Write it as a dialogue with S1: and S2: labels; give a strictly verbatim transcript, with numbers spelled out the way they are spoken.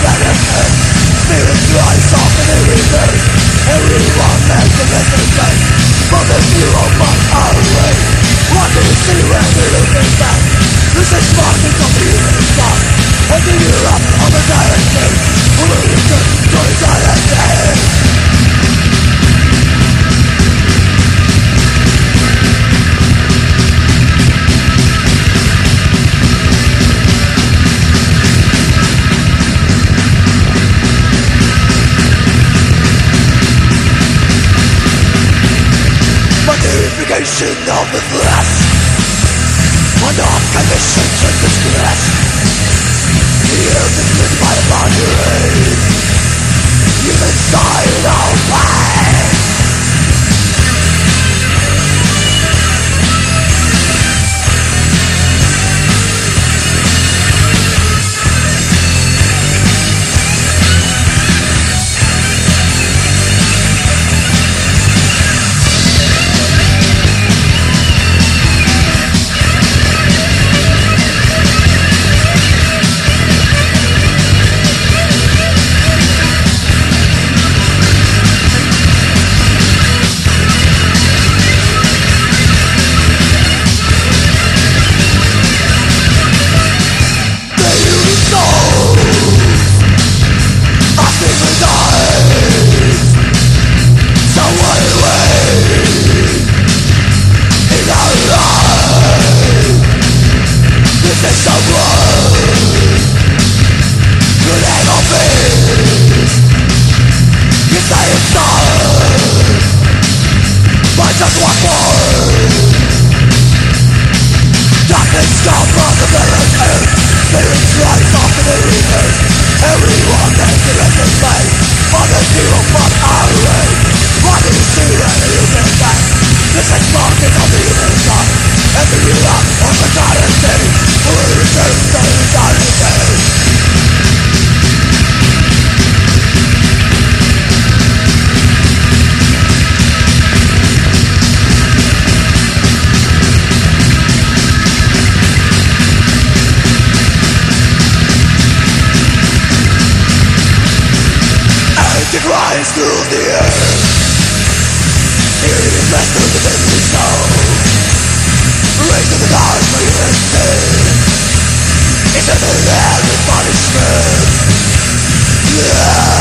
S1: Of the flesh, one of conditions and distress. The earth is lit by the boundaries, human side of pain. Just one more. Darkness comes from the village earth. Spirits rise off the reapers. Everyone makes the rest of space. On the zero but our race. What do you see when you get back? This is market of the human sun. And the relapse of the eternity will return to eternity. Rise through the air. Here is left through the deadly snow. Raise to the dark for human sin. Into the land of punishment. Yeah.